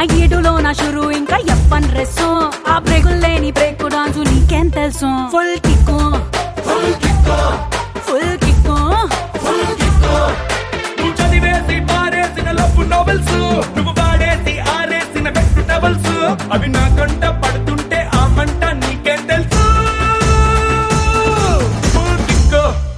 ఈడులో నా షురు ఇంకా ఎప్పన్ డ్రెస్ ఆ బ్రేకులు లేని బ్రేక్ డాన్సు నీకేం తెలుసు full kick full kick full kick నువ్వు చదివేసి పారేసిన లవ్ నోవెల్స్ నువ్వు వాడేసి ఆరేసిన బెస్ట్ టవల్స్ అవి